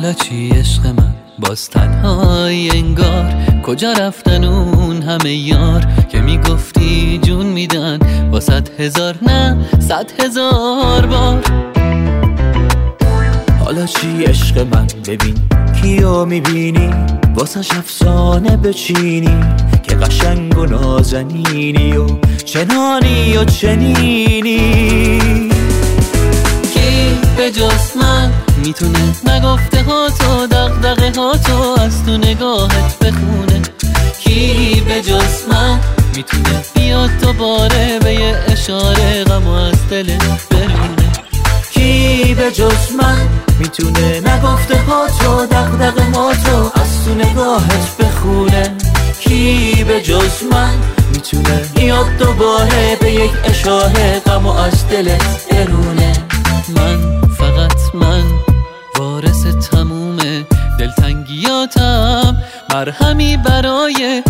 حالا چی عشق من باز تنهای انگار، کجا رفتن اون همه یار که میگفتی جون میدن با 100,000 نه 100,000 بار. حالا چی عشق من ببین کیو میبینی، واسش افسانه بچینی که قشنگ و نازنینی و چنانی و چنینی. کی به جز من میتونه نگفته ها تو دغدغه ها تو از تو نگاهت بخونه؟ کی به جز من میتونه بیاد دوباره به یه اشاره غمو از دلت برونه؟ کی به جز من میتونه نگفته ها تو دغدغه ها تو از تو نگاهت بخونه؟ کی به جز من میتونه بیاد دوباره به یک اشاره غمو از دلت برونه؟ من فقط من وارث تموم دلتنگیاتم، مرهمی برای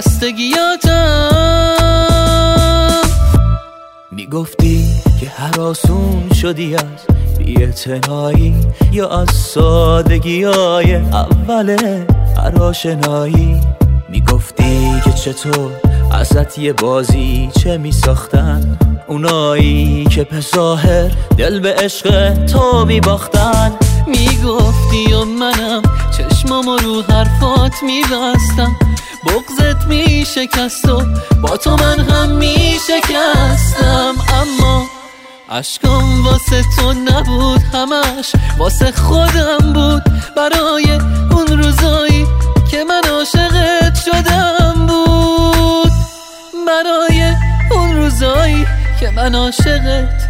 خستگیاتم. میگفتی که هراسون شدی از بی‌اعتنایی یا از سادگیای اول هر آشنایی. میگفتی که چطور ازت یه بازی چه میساختن اونایی که به ظاهر دل به عشق تو میباختن. میگفتی و منم چشمامو رو حرفات میبستم، بغضت میشکست و با تو من هم میشکستم. اما عشقم واسه تو نبود، همش واسه خودم بود، برای اون روزایی که من عاشقت شدم بود، برای اون روزایی که من عاشقت.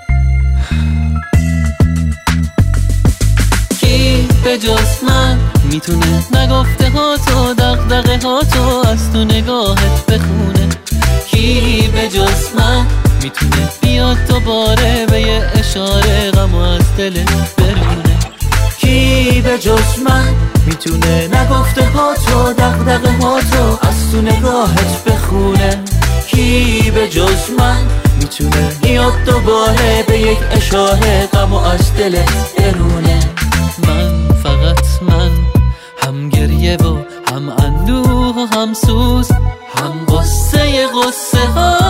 کی به جز من میتونه نگفته ها تو دغدغه ها تو از تو نگاهت بخونه؟ کی به جز من میتونه بیاد دوباره به یه اشاره غمو از دلت برونه؟ کی به جز من میتونه نگفته ها تو دغدغه ها تو از تو نگاهت بخونه؟ کی به جز من میتونه بیاد دوباره به یک اشاره غمو از دلت برونه؟ من فقط من، هم گریه و هم اندوه و هم سوز، هم قصه ها